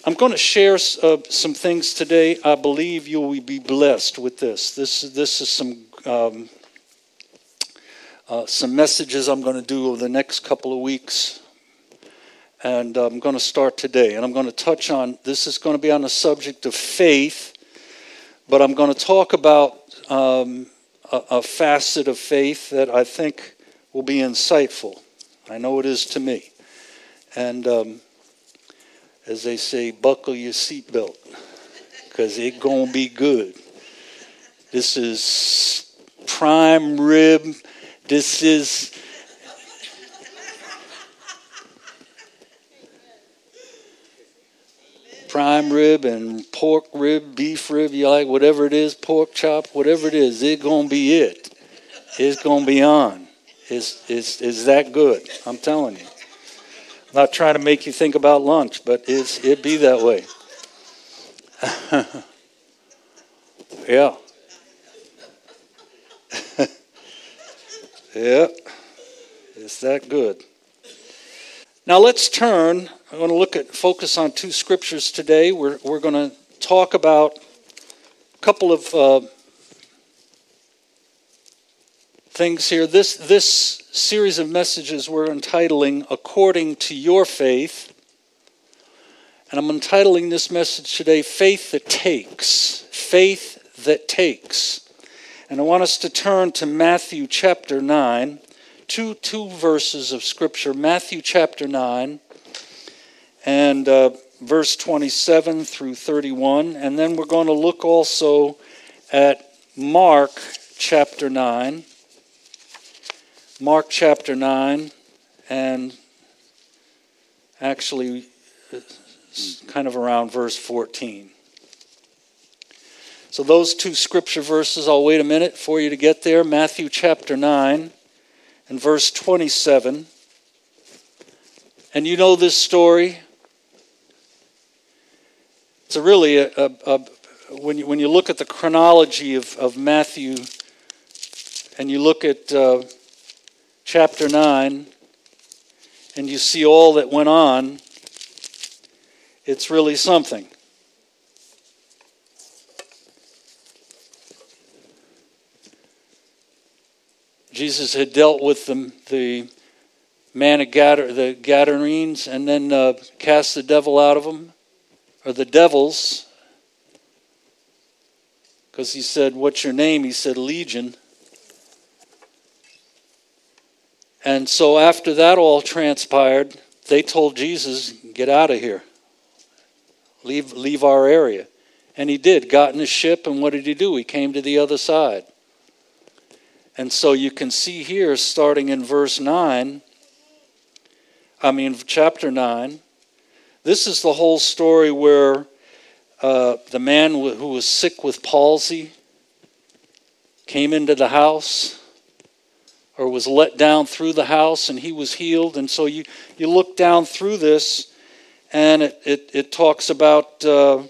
I'm going to share some things today. I believe you will be blessed with this. This is some messages I'm going to do over the next couple of weeks. And I'm going to start today. And I'm going to touch on, this is going to be on the subject of faith. But I'm going to talk about a facet of faith that I think will be insightful. I know it is to me. And as they say, buckle your seatbelt, because it's going to be good. This is prime rib. This is prime rib and pork rib, beef rib, you like, whatever it is, pork chop, whatever it is, it's going to be it. It's going to be on. It's that good, I'm telling you. I'm not trying to make you think about lunch, but it be that way. Yeah. Yeah. It's that good. Now let's turn. I'm going to focus on two scriptures today. We're going to talk about a couple of things here. This series of messages we're entitling According to Your Faith. And I'm entitling this message today, Faith That Takes. Faith That Takes. And I want us to turn to Matthew chapter 9. Two verses of Scripture. Matthew chapter 9 and verse 27 through 31. And then we're going to look also at Mark chapter 9. Mark chapter 9, and actually kind of around verse 14. So those two scripture verses, I'll wait a minute for you to get there. Matthew chapter 9 and verse 27. And you know this story. It's really when you look at the chronology of Matthew, and you look at chapter 9, and you see all that went on, it's really something. Jesus had dealt with the man of the Gadarenes, and then cast the devil out of them, or the devils, because he said, "What's your name?" He said, "Legion." And so after that all transpired, they told Jesus, "Get out of here. Leave our area." And he did, got in a ship, and what did he do? He came to the other side. And so you can see here, starting in chapter 9, this is the whole story where the man who was sick with palsy came into the house, or was let down through the house, and he was healed. And so you look down through this, and it talks about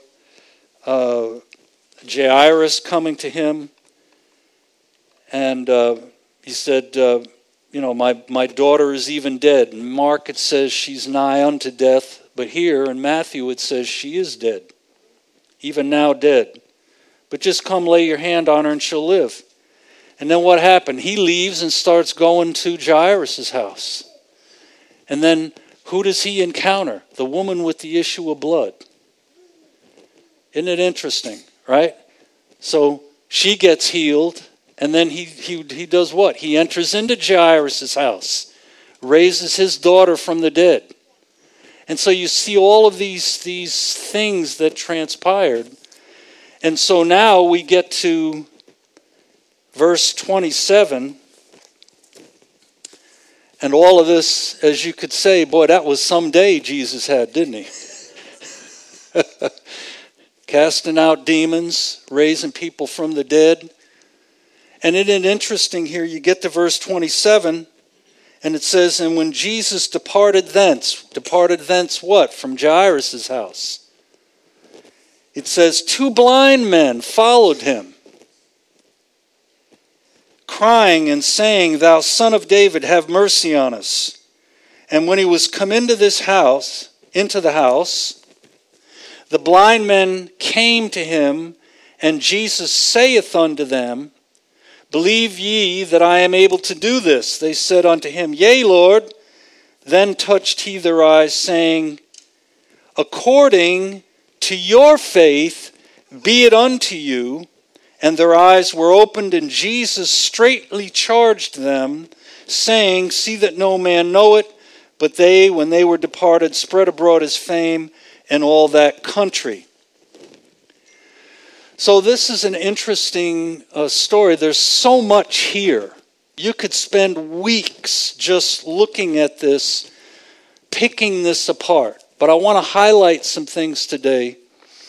Jairus coming to him, and he said, my daughter is even dead. In Mark it says she's nigh unto death, but here in Matthew it says she is dead, even now dead. But just come lay your hand on her and she'll live. And then what happened? He leaves and starts going to Jairus' house. And then who does he encounter? The woman with the issue of blood. Isn't it interesting, right? So she gets healed, and then he does what? He enters into Jairus' house, raises his daughter from the dead. And so you see all of these things that transpired. And so now we get to verse 27, and all of this, as you could say, boy, that was some day Jesus had, didn't he? Casting out demons, raising people from the dead. And isn't it interesting here, you get to verse 27, and it says, and when Jesus departed thence what? From Jairus' house. It says, 2 blind men followed him, crying and saying, Thou Son of David, have mercy on us. And when he was come into the house, The blind men came to him, and Jesus saith unto them, Believe ye that I am able to do this? They said unto him, Yea, Lord. Then touched he their eyes, saying, According to your faith be it unto you. And their eyes were opened, and Jesus straitly charged them, saying, See that no man know it. But they, when they were departed, spread abroad his fame in all that country. So this is an interesting story. There's so much here. You could spend weeks just looking at this, picking this apart. But I want to highlight some things today.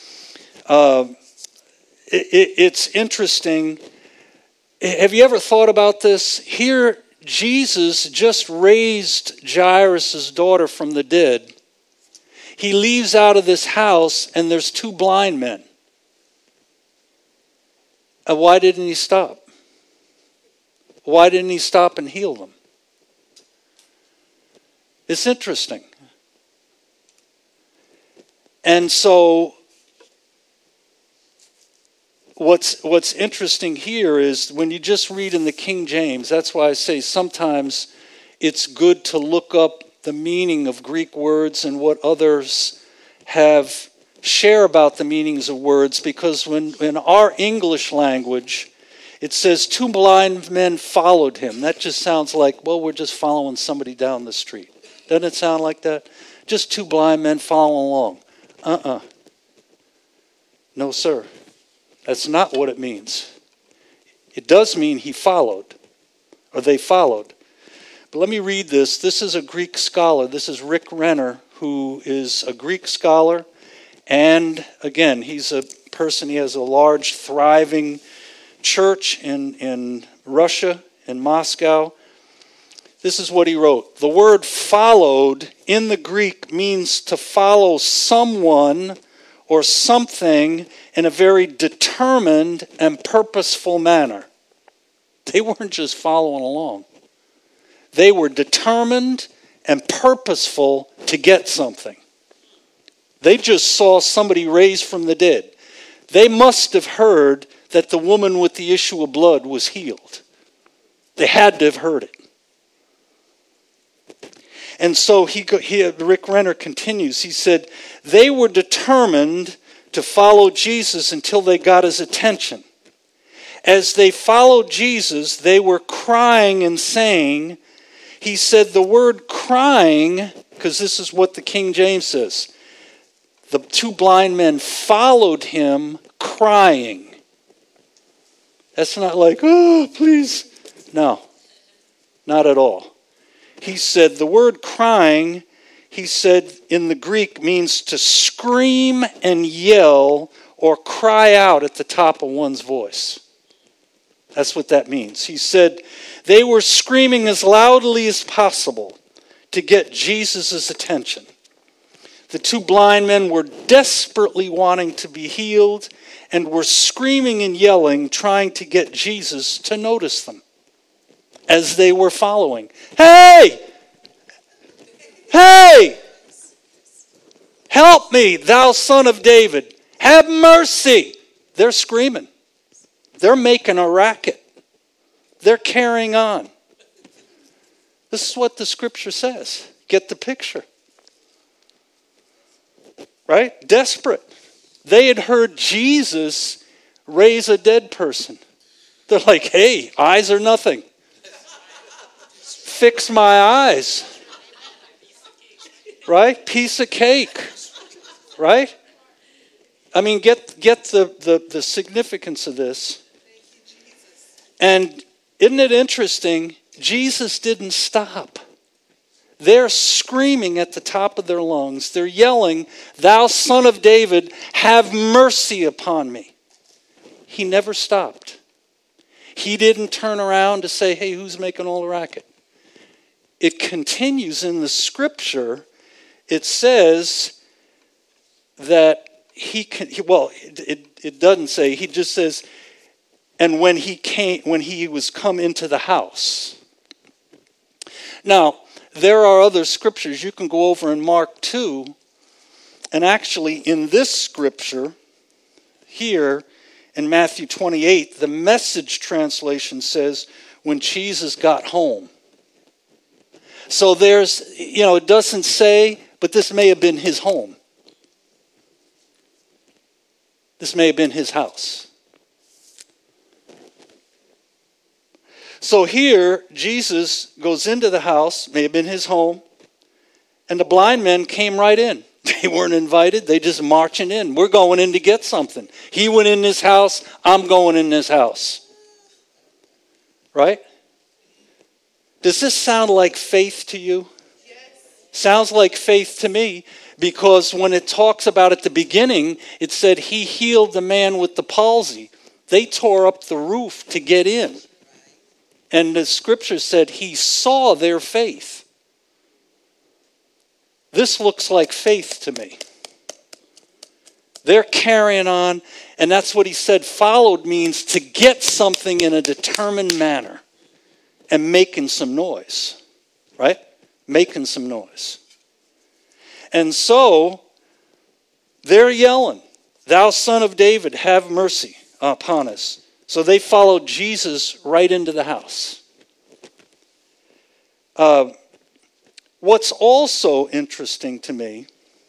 It's interesting. Have you ever thought about this? Here, Jesus just raised Jairus' daughter from the dead. He leaves out of this house, and there's two blind men. Why didn't he stop? Why didn't he stop and heal them? It's interesting. And so what's interesting here is when you just read in the King James, that's why I say sometimes it's good to look up the meaning of Greek words and what others share about the meanings of words, because when in our English language it says two blind men followed him, that just sounds like, well, we're just following somebody down the street. Doesn't it sound like that? Just two blind men following along. No, sir. That's not what it means. It does mean he followed, or they followed. But let me read this. This is a Greek scholar. This is Rick Renner, who is a Greek scholar. And again, he's a person, he has a large, thriving church in Russia, in Moscow. This is what he wrote. The word followed in the Greek means to follow someone or something in a very determined and purposeful manner. They weren't just following along. They were determined and purposeful to get something. They just saw somebody raised from the dead. They must have heard that the woman with the issue of blood was healed. They had to have heard it. And so Rick Renner continues. He said, they were determined to follow Jesus until they got his attention. As they followed Jesus, they were crying and saying, he said the word crying, because this is what the King James says, the two blind men followed him crying. That's not like, oh, please. No, not at all. He said the word crying, he said in the Greek, means to scream and yell or cry out at the top of one's voice. That's what that means. He said they were screaming as loudly as possible to get Jesus' attention. The two blind men were desperately wanting to be healed and were screaming and yelling, trying to get Jesus to notice them as they were following. Hey! Hey! Help me, thou son of David. Have mercy. They're screaming. They're making a racket. They're carrying on. This is what the scripture says. Get the picture. Right? Desperate. They had heard Jesus raise a dead person. They're like, hey, eyes are nothing. Fix my eyes. Right? Piece of cake. Right? I mean, get the significance of this. And isn't it interesting? Jesus didn't stop. They're screaming at the top of their lungs. They're yelling, thou son of David, have mercy upon me. He never stopped. He didn't turn around to say, hey, who's making all the racket? It continues in the scripture. It says that it doesn't say, he just says, and when he was come into the house. Now, there are other scriptures. You can go over in Mark 2, And actually, in this scripture, here in Matthew 28, the Message translation says, when Jesus got home. So there's, it doesn't say, but this may have been his home. This may have been his house. So here, Jesus goes into the house, may have been his home, and the blind men came right in. They weren't invited. They just marching in. We're going in to get something. He went in this house. I'm going in this house. Right? Does this sound like faith to you? Yes. Sounds like faith to me, because when it talks about at the beginning, it said he healed the man with the palsy. They tore up the roof to get in. And the scripture said he saw their faith. This looks like faith to me. They're carrying on, and that's what he said. Followed means to get something in a determined manner and making some noise, right? Making some noise. And so they're yelling, "Thou Son of David, have mercy upon us." So they followed Jesus right into the house. What's also interesting to me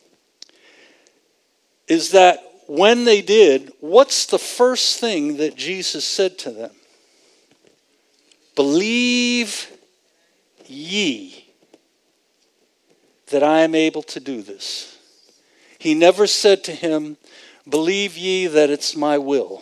is that when they did, what's the first thing that Jesus said to them? Believe ye that I am able to do this. He never said to him, believe ye that it's my will.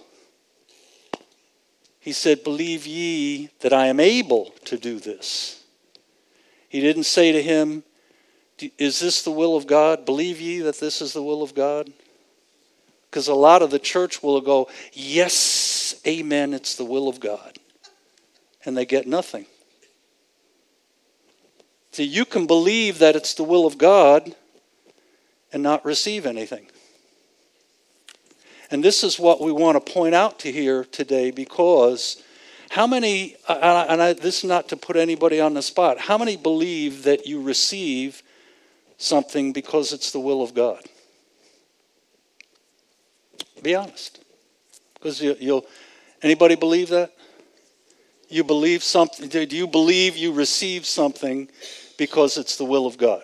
He said, believe ye that I am able to do this. He didn't say to him, is this the will of God? Believe ye that this is the will of God? Because a lot of the church will go, yes, amen, it's the will of God. And they get nothing. See, you can believe that it's the will of God and not receive anything. And this is what we want to point out to here today, because how many, this is not to put anybody on the spot, how many believe that you receive something because it's the will of God? Be honest. Because anybody believe that? You believe something? Do you believe you receive something because it's the will of God?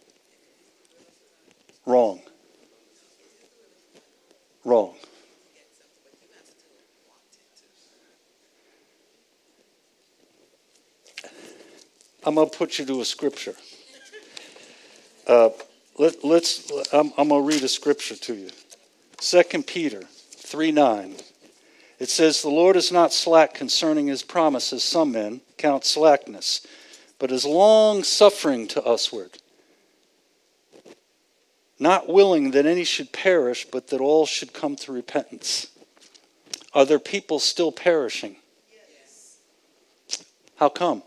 Wrong. Wrong. I'm going to put you to a scripture. I'm going to read a scripture to you. 2 Peter 3:9. It says, the Lord is not slack concerning his promise, as some men count slackness, but is long-suffering to usward, not willing that any should perish, but that all should come to repentance. Are there people still perishing? Yes. How come?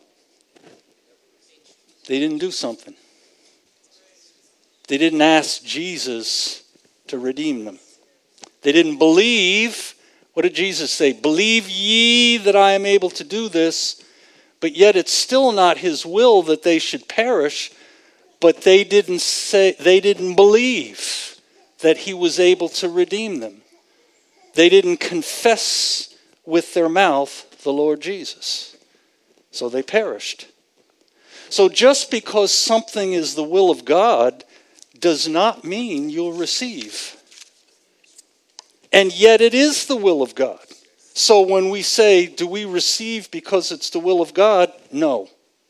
They didn't do something. They didn't ask Jesus to redeem them. They didn't believe. What did Jesus say? Believe ye that I am able to do this, but yet it's still not his will that they should perish. But they didn't believe that he was able to redeem them. They didn't confess with their mouth the Lord Jesus. So they perished. So just because something is the will of God does not mean you'll receive. And yet it is the will of God. So when we say, do we receive because it's the will of God? No.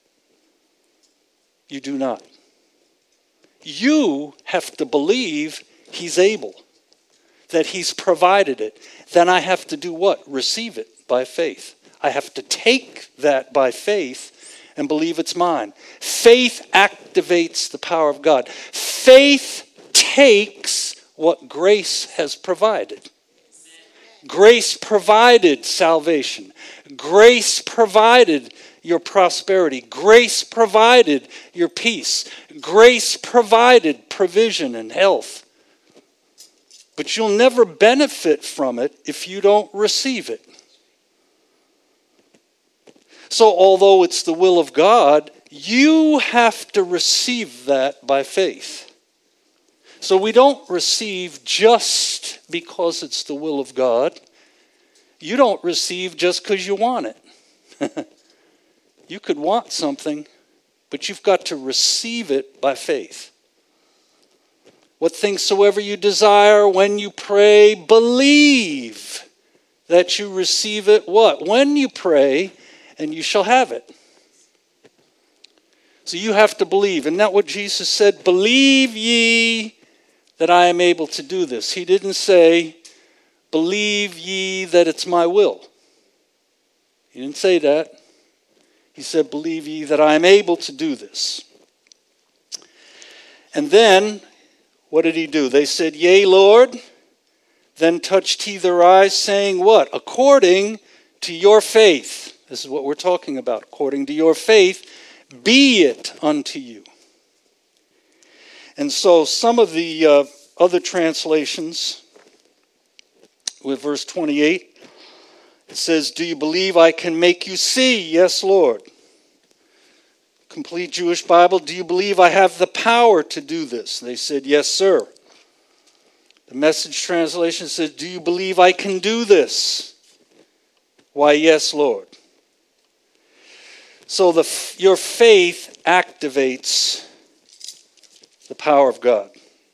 You do not. You have to believe he's able, that he's provided it. Then I have to do what? Receive it by faith. I have to take that by faith and believe it's mine. Faith activates the power of God. Faith takes what grace has provided. Grace provided salvation. Grace provided your prosperity. Grace provided your peace. Grace provided provision and health. But you'll never benefit from it if you don't receive it. So although it's the will of God, you have to receive that by faith. So we don't receive just because it's the will of God. You don't receive just because you want it. You could want something, but you've got to receive it by faith. What things soever you desire, when you pray, believe that you receive it. What? When you pray, and you shall have it. So you have to believe. Isn't that what Jesus said? Believe ye that I am able to do this. He didn't say, believe ye that it's my will. He didn't say that. He said, believe ye that I am able to do this. And then, what did he do? They said, yea, Lord. Then touched he their eyes, saying, what? According to your faith. This is what we're talking about. According to your faith, be it unto you. And so some of the other translations, with verse 28, it says, do you believe I can make you see? Yes, Lord. Complete Jewish Bible, do you believe I have the power to do this? They said, yes, sir. The Message translation says, do you believe I can do this? Why, yes, Lord. So your faith activates the power of God.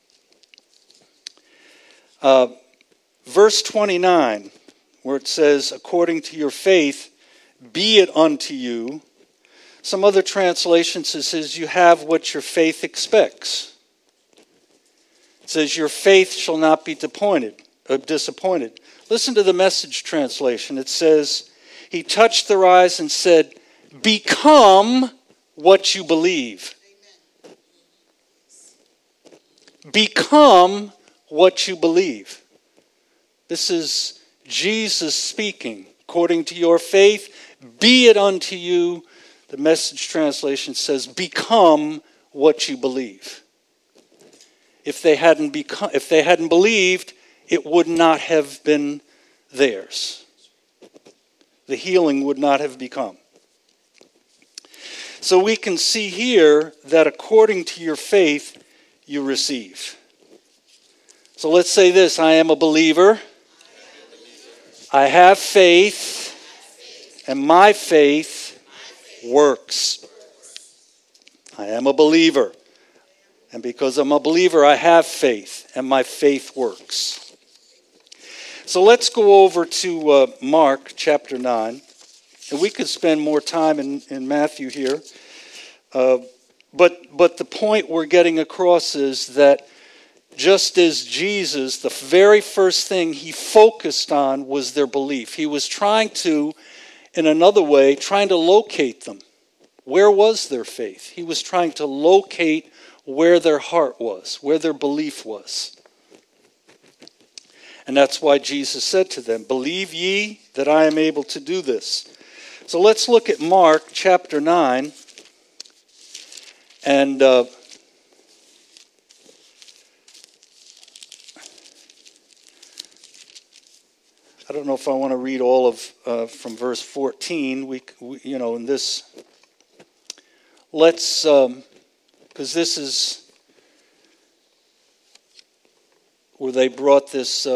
Verse 29, where it says, according to your faith, be it unto you. Some other translations it says, you have what your faith expects. It says, your faith shall not be disappointed. Listen to the Message translation. It says, he touched their eyes and said, become what you believe. Become what you believe. This is Jesus speaking. According to your faith, be it unto you. The Message translation says, become what you believe. If they hadn't believed, it would not have been theirs. The healing would not have become. So we can see here that according to your faith, you receive. So let's say this, I am a believer. I have faith, and my faith works. I am a believer. And because I'm a believer, I have faith, and my faith works. So let's go over to Mark chapter 9. And we could spend more time in Matthew here. But the point we're getting across is that just as Jesus, the very first thing he focused on was their belief. He was trying to, in another way, trying to locate them. Where was their faith? He was trying to locate where their heart was, where their belief was. And that's why Jesus said to them, believe ye that I am able to do this. So let's look at Mark chapter 9. And I don't know if I want to read all of from verse 14. We in this, let's, because this is where they brought this.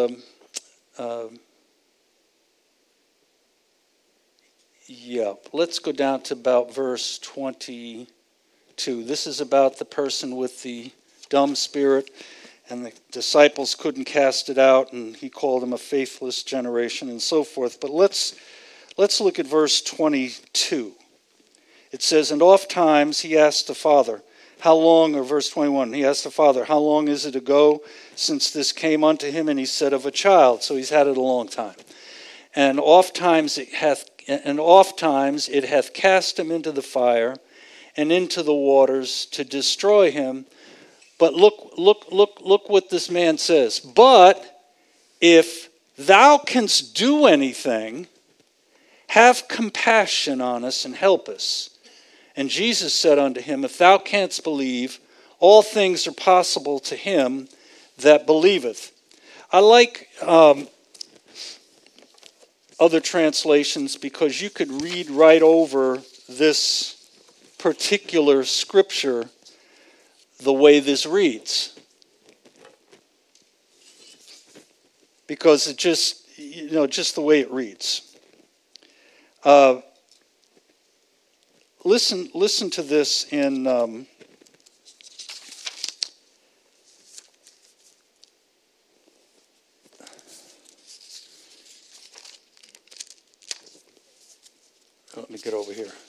Let's go down to about verse 22. This is about the person with the dumb spirit. And the disciples couldn't cast it out, and he called them a faithless generation and so forth. But let's look at verse 22. It says, and oft times he asked the Father, how long, or verse 21, he asked the Father, how long is it ago since this came unto him? And he said, of a child. So he's had it a long time. And oft times it hath cast him into the fire and into the waters to destroy him. But look what this man says. But if thou canst do anything, have compassion on us and help us. And Jesus said unto him, if thou canst believe, all things are possible to him that believeth. I like other translations because you could read right over this particular scripture the way this reads. because it just the way it reads. Listen to this in let me get over here.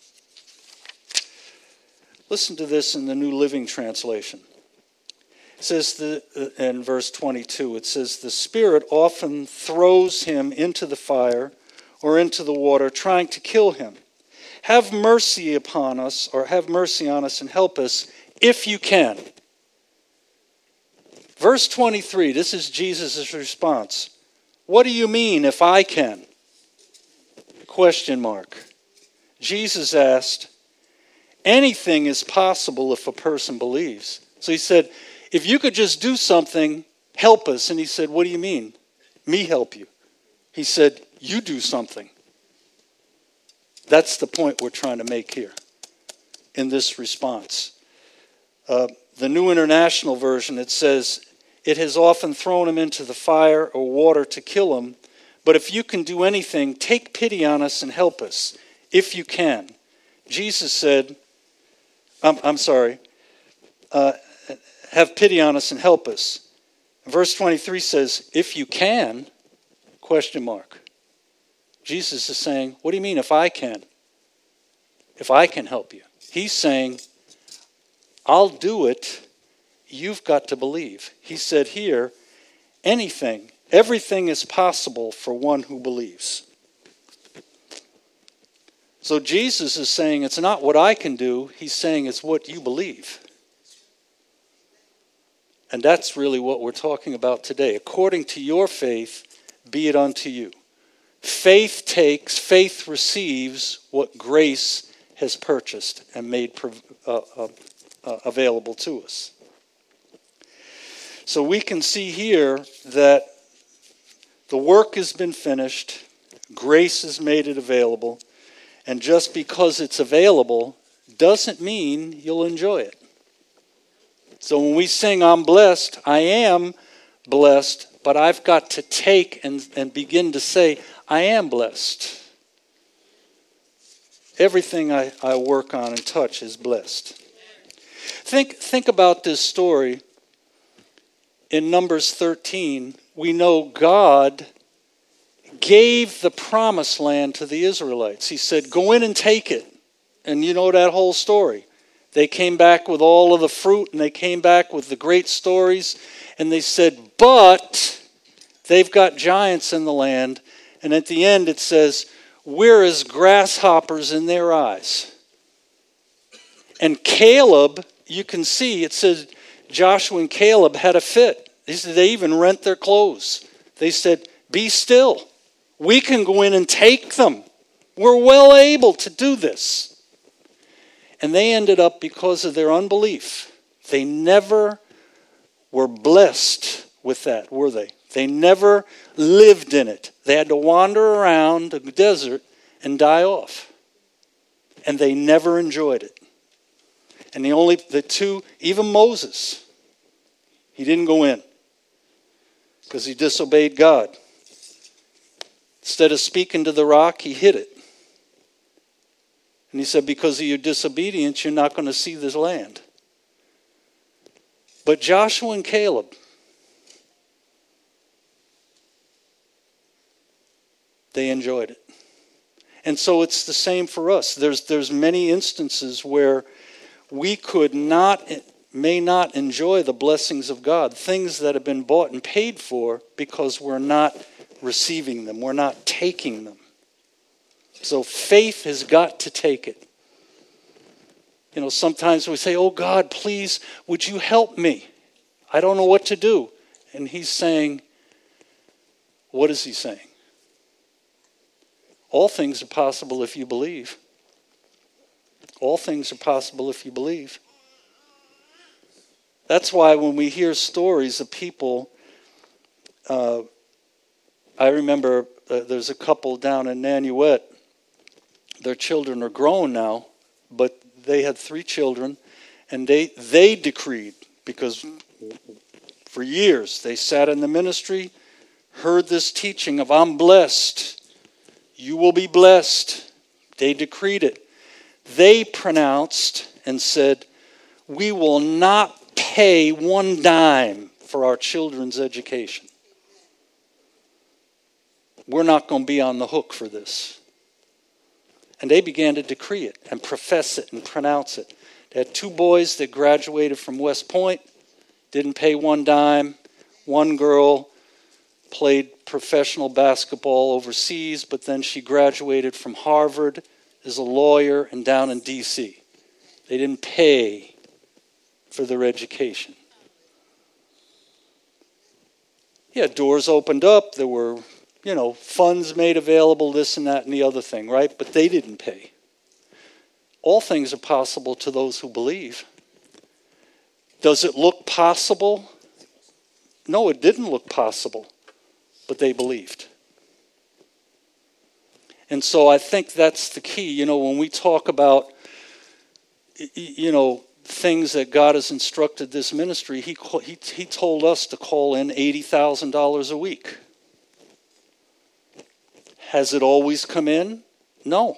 Listen to this in the New Living Translation. It says in verse 22, it says, "The Spirit often throws him into the fire or into the water, trying to kill him. Have mercy upon us, or have mercy on us and help us if you can." Verse 23, this is Jesus' response. "What do you mean, if I can?" Question mark. Jesus asked, "Anything is possible if a person believes." So he said, if you could just do something, help us. And he said, "What do you mean? Me help you?" He said, "You do something." That's the point we're trying to make here in this response. The New International Version, it says, "It has often thrown him into the fire or water to kill him. But if you can do anything, take pity on us and help us, if you can." Jesus said, have pity on us and help us. Verse 23 says, "If you can," question mark. Jesus is saying, what do you mean if I can? If I can help you? He's saying, I'll do it. You've got to believe. He said here, everything is possible for one who believes. So Jesus is saying it's not what I can do. He's saying it's what you believe. And that's really what we're talking about today. According to your faith, be it unto you. Faith receives what grace has purchased and made available to us. So we can see here that the work has been finished, grace has made it available, and just because it's available doesn't mean you'll enjoy it. So when we sing, "I'm blessed," I am blessed, but I've got to take and begin to say, I am blessed. Everything I work on and touch is blessed. Think about this story. In Numbers 13, we know God gave the promised land to the Israelites. He said, "Go in and take it." And you know that whole story. They came back with all of the fruit, and they came back with the great stories. And they said, but they've got giants in the land. And at the end it says, we're as grasshoppers in their eyes. And Caleb, you can see, it says Joshua and Caleb had a fit. They even rent their clothes. They said, be still. We can go in and take them. We're well able to do this. And they ended up, because of their unbelief, they never were blessed with that, were they? They never lived in it. They had to wander around the desert and die off. And they never enjoyed it. And even Moses, he didn't go in because he disobeyed God. Instead of speaking to the rock, he hid it. And he said, because of your disobedience, you're not going to see this land. But Joshua and Caleb, they enjoyed it. And so it's the same for us. There's many instances where we may not enjoy the blessings of God, things that have been bought and paid for, because we're not receiving them. We're not taking them. So faith has got to take it. Sometimes we say, oh God, please, would you help me? I don't know what to do. And he's saying, what is he saying? All things are possible if you believe. All things are possible if you believe. That's why when we hear stories of people, I remember there's a couple down in Nanuet. Their children are grown now, but they had 3 children, and they decreed, because for years they sat in the ministry, heard this teaching of I'm blessed, you will be blessed. They decreed it. They pronounced and said, we will not pay one dime for our children's education. We're not going to be on the hook for this. And they began to decree it and profess it and pronounce it. They had 2 boys that graduated from West Point, didn't pay one dime. One girl played professional basketball overseas, but then she graduated from Harvard as a lawyer and down in D.C. They didn't pay for their education. Yeah, doors opened up. There were, funds made available, this and that and the other thing, right? But they didn't pay. All things are possible to those who believe. Does it look possible? No, it didn't look possible, but they believed. And so I think that's the key. When we talk about, things that God has instructed this ministry, he told us to call in $80,000 a week. Has it always come in? No.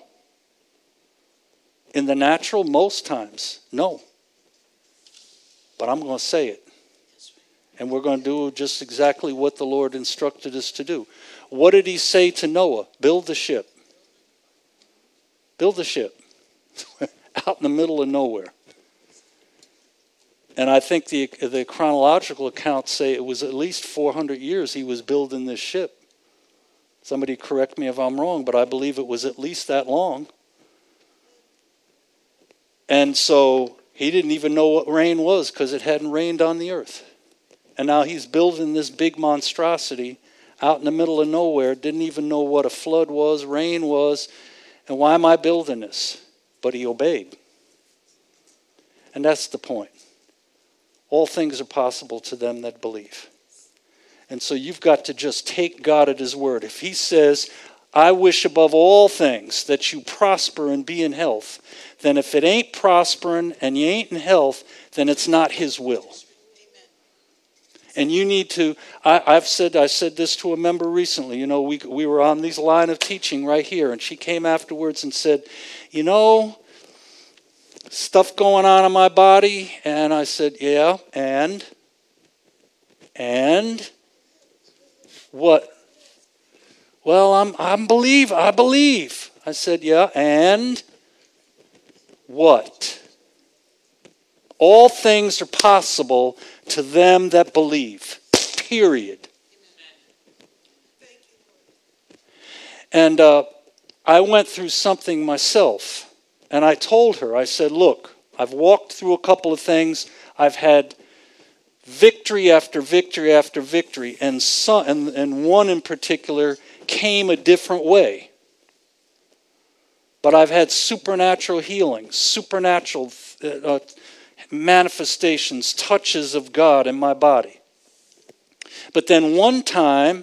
In the natural, most times, no. But I'm going to say it. And we're going to do just exactly what the Lord instructed us to do. What did he say to Noah? Build the ship. Build the ship. Out in the middle of nowhere. And I think the chronological accounts say it was at least 400 years he was building this ship. Somebody correct me if I'm wrong, but I believe it was at least that long. And so he didn't even know what rain was because it hadn't rained on the earth. And now he's building this big monstrosity out in the middle of nowhere, didn't even know what a flood was, rain was, and why am I building this? But he obeyed. And that's the point. All things are possible to them that believe. And so you've got to just take God at his word. If he says, I wish above all things that you prosper and be in health, then if it ain't prospering and you ain't in health, then it's not his will. And you need to, I said this to a member recently. We were on these line of teaching right here, and she came afterwards and said, stuff going on in my body. And I said, yeah, and what? Well, I believe. I said, yeah, and what? All things are possible to them that believe. Period. And I went through something myself. And I told her, I said, look, I've walked through a couple of things. I've had victory after victory after victory. And one in particular came a different way. But I've had supernatural healing, supernatural manifestations, touches of God in my body. But then one time,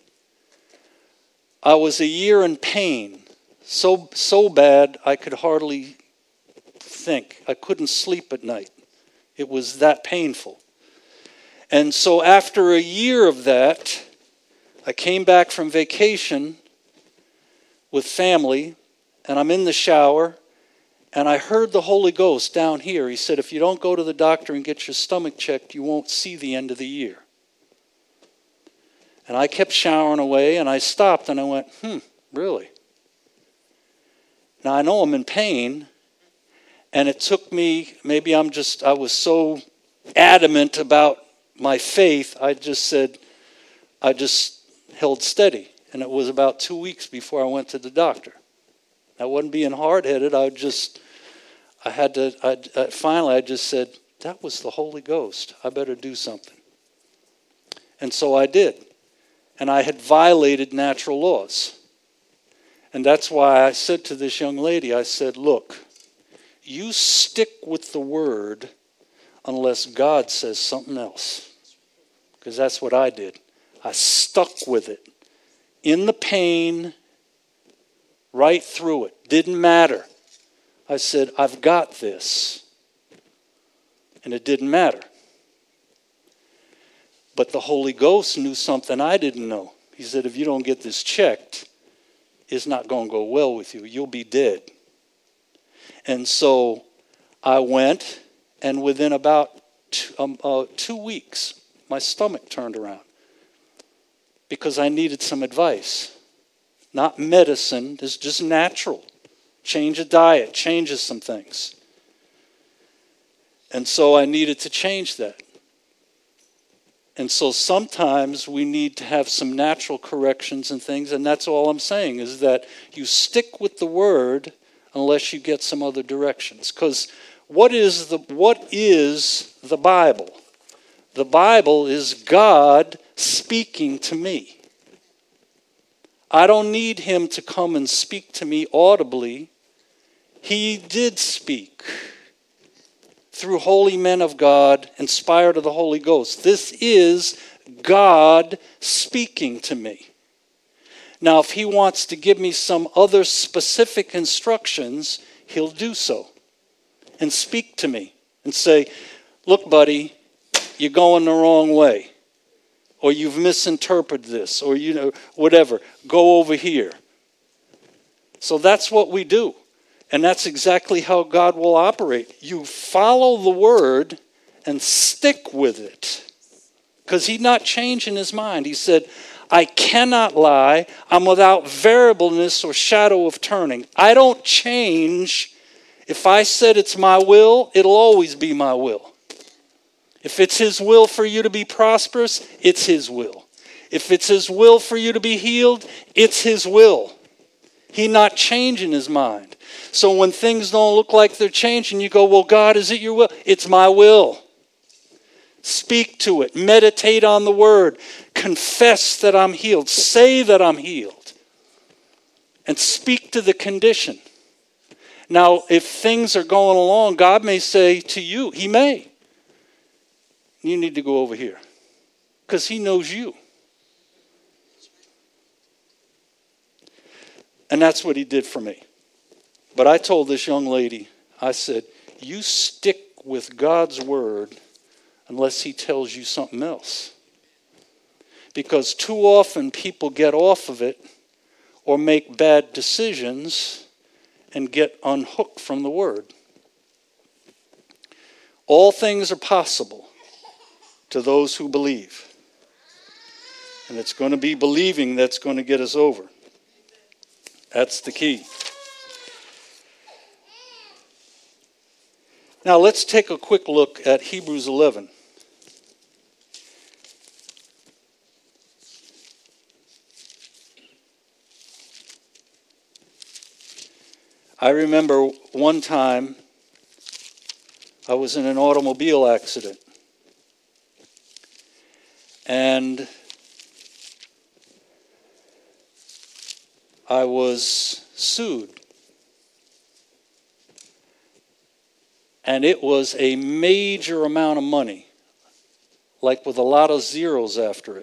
I was a year in pain, so bad I could hardly think. I couldn't sleep at night. It was that painful. And so after a year of that, I came back from vacation with family, and I'm in the shower, and I heard the Holy Ghost down here. He said, if you don't go to the doctor and get your stomach checked, you won't see the end of the year. And I kept showering away, and I stopped, and I went, really? Now, I know I'm in pain, and it took me, I was so adamant about my faith, I just held steady. And it was about 2 weeks before I went to the doctor. I wasn't being hard-headed. Finally, I just said, that was the Holy Ghost. I better do something. And so I did. And I had violated natural laws. And that's why I said to this young lady, I said, look, you stick with the word unless God says something else. Because that's what I did. I stuck with it. In the pain, right through it. Didn't matter. I said, I've got this. And it didn't matter. But the Holy Ghost knew something I didn't know. He said, if you don't get this checked, it's not going to go well with you. You'll be dead. And so I went, and within about 2 weeks, my stomach turned around because I needed some advice. Not medicine, it's just natural. Change a diet, changes some things. And so I needed to change that. And so sometimes we need to have some natural corrections and things, and that's all I'm saying, is that you stick with the Word unless you get some other directions. Because what is the Bible? The Bible is God speaking to me. I don't need him to come and speak to me audibly. He did speak through holy men of God, inspired of the Holy Ghost. This is God speaking to me. Now, if he wants to give me some other specific instructions, he'll do so and speak to me and say, look, buddy, you're going the wrong way. Or you've misinterpreted this, or whatever. Go over here. So that's what we do. And that's exactly how God will operate. You follow the Word and stick with it. Because he's not changing his mind. He said, I cannot lie. I'm without variableness or shadow of turning. I don't change. If I said it's my will, it'll always be my will. If it's his will for you to be prosperous, it's his will. If it's his will for you to be healed, it's his will. He's not changing his mind. So when things don't look like they're changing, you go, well, God, is it your will? It's my will. Speak to it. Meditate on the Word. Confess that I'm healed. Say that I'm healed. And speak to the condition. Now, if things are going along, God may say to you, he may, you need to go over here. Because he knows you. And that's what he did for me. But I told this young lady, I said, you stick with God's Word unless he tells you something else. Because too often people get off of it or make bad decisions and get unhooked from the Word. All things are possible to those who believe. And it's going to be believing that's going to get us over. That's the key. Now let's take a quick look at Hebrews 11. I remember one time I was in an automobile accident. And I was sued. And it was a major amount of money, like with a lot of zeros after it.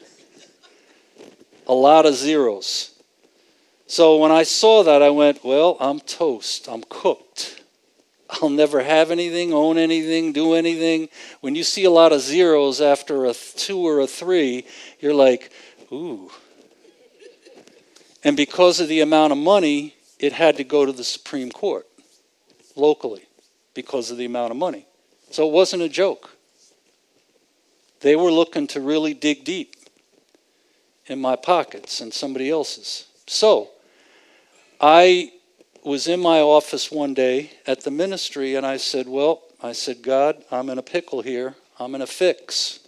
A lot of zeros. So when I saw that, I went, well, I'm toast. I'm cooked. I'll never have anything, own anything, do anything. When you see a lot of zeros after a 2 or a 3, you're like, ooh. And because of the amount of money, it had to go to the Supreme Court locally because of the amount of money. So it wasn't a joke. They were looking to really dig deep in my pockets and somebody else's. So I was in my office one day at the ministry, and I said, God, I'm in a pickle here. I'm in a fix.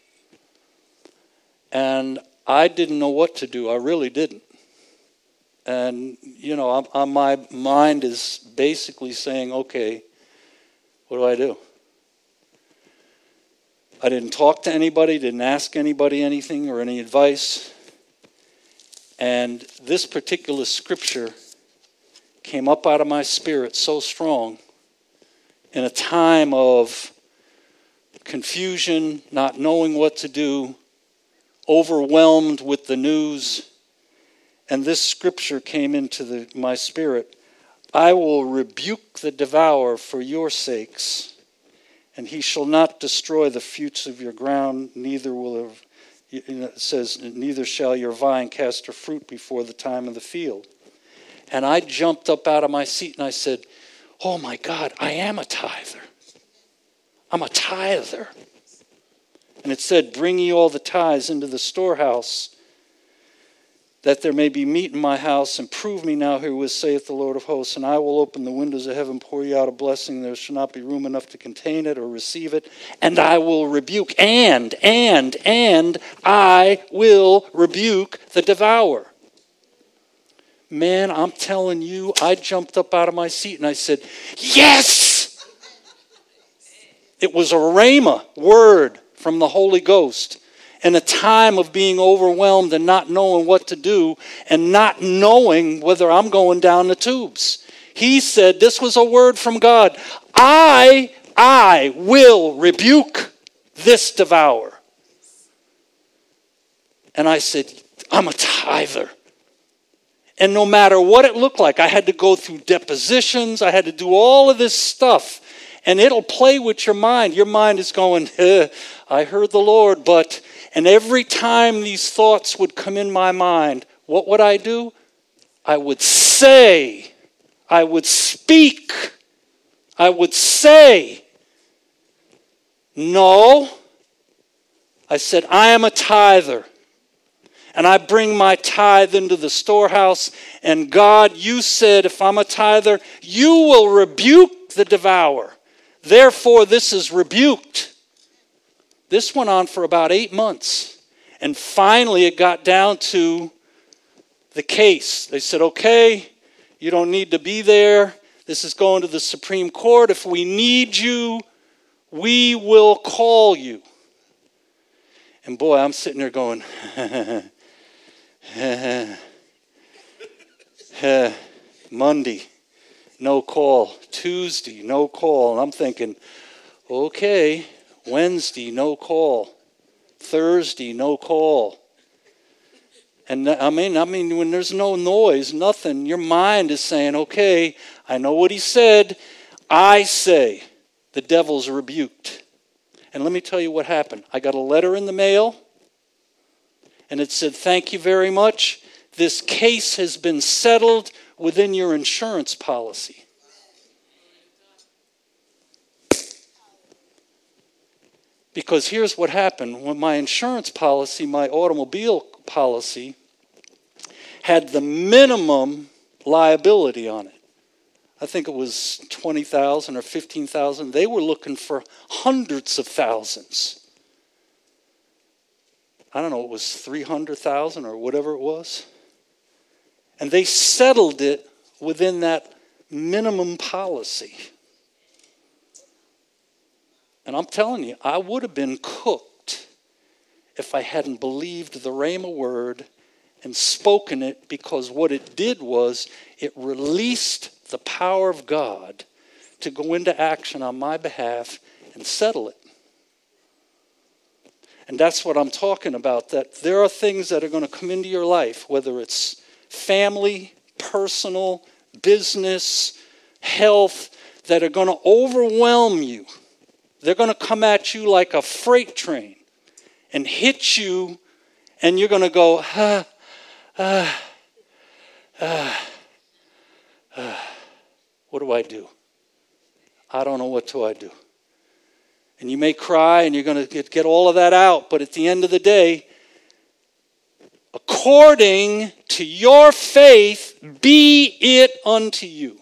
And I didn't know what to do. I really didn't. And, my mind is basically saying, okay, what do I do? I didn't talk to anybody, didn't ask anybody anything or any advice. And this particular scripture came up out of my spirit so strong in a time of confusion, not knowing what to do, overwhelmed with the news. And this scripture came into my spirit. I will rebuke the devourer for your sakes, and he shall not destroy the fruits of your ground, neither will It says, neither shall your vine cast her fruit before the time of the field. And I jumped up out of my seat and I said, oh my God, I am a tither. I'm a tither. And it said, bring ye all the tithes into the storehouse, that there may be meat in my house, and prove me now herewith, saith the Lord of hosts, and I will open the windows of heaven, pour you out a blessing, there shall not be room enough to contain it or receive it, and I will rebuke, and I will rebuke the devourer. Man, I'm telling you, I jumped up out of my seat and I said, yes! It was a rhema word from the Holy Ghost. In a time of being overwhelmed and not knowing what to do and not knowing whether I'm going down the tubes. He said, this was a word from God. I will rebuke this devourer. And I said, I'm a tither. And no matter what it looked like, I had to go through depositions. I had to do all of this stuff. And it'll play with your mind. Your mind is going, I heard the Lord, but... And every time these thoughts would come in my mind, what would I do? I would say, I would speak, I would say, no. I said, I am a tither. And I bring my tithe into the storehouse. And God, you said, if I'm a tither, you will rebuke the devourer. Therefore, this is rebuked. This went on for about 8 months. And finally, it got down to the case. They said, okay, you don't need to be there. This is going to the Supreme Court. If we need you, we will call you. And boy, I'm sitting there going, Monday, no call. Tuesday, no call. And I'm thinking, okay, Wednesday, no call. Thursday, no call. And I mean, when there's no noise, nothing, your mind is saying, okay, I know what he said. I say, the devil's rebuked. And let me tell you what happened. I got a letter in the mail, and it said, thank you very much. This case has been settled within your insurance policy. Because here's what happened. When my insurance policy, my automobile policy, had the minimum liability on it. I think it was $20,000 or $15,000. They were looking for hundreds of thousands. I don't know, it was $300,000 or whatever it was. And they settled it within that minimum policy. And I'm telling you, I would have been cooked if I hadn't believed the Rhema word and spoken it, because what it did was it released the power of God to go into action on my behalf and settle it. And that's what I'm talking about, that there are things that are going to come into your life, whether it's family, personal, business, health, that are going to overwhelm you. They're going to come at you like a freight train and hit you, and you're going to go, what do I do? I don't know what do I do. And you may cry and you're going to get all of that out, but at the end of the day, according to your faith, be it unto you.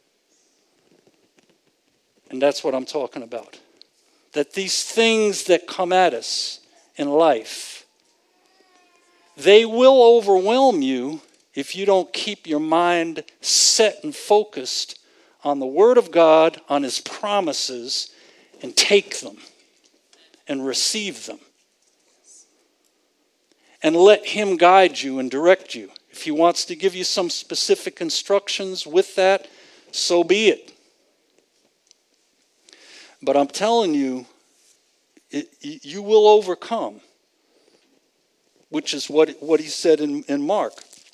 And that's what I'm talking about. That these things that come at us in life, they will overwhelm you if you don't keep your mind set and focused on the Word of God, on His promises, and take them and receive them. And let Him guide you and direct you. If He wants to give you some specific instructions with that, so be it. But I'm telling you, you will overcome, which is what he said in Mark.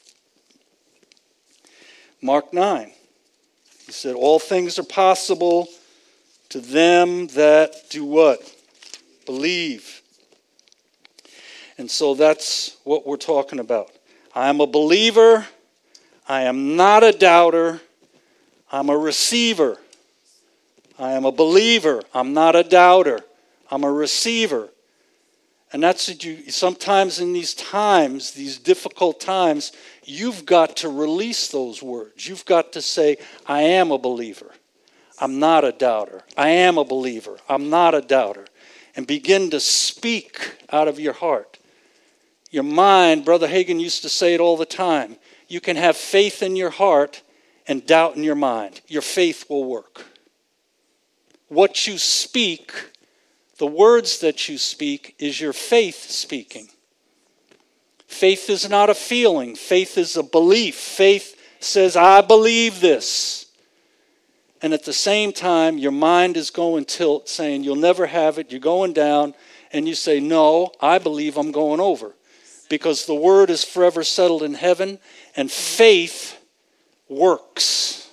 Mark 9. He said, all things are possible to them that do what? Believe. And so that's what we're talking about. I am a believer. I am not a doubter. I'm a receiver. I am a believer. I'm not a doubter. I'm a receiver. And that's what you, sometimes in these times, these difficult times, you've got to release those words. You've got to say, I am a believer. I'm not a doubter. I am a believer. I'm not a doubter. And begin to speak out of your heart. Your mind, Brother Hagin used to say it all the time. You can have faith in your heart and doubt in your mind. Your faith will work. What you speak, the words that you speak, is your faith speaking. Faith is not a feeling. Faith is a belief. Faith says, I believe this. And at the same time, your mind is going tilt, saying, you'll never have it. You're going down. And you say, no, I believe I'm going over. Because the word is forever settled in heaven. And faith works.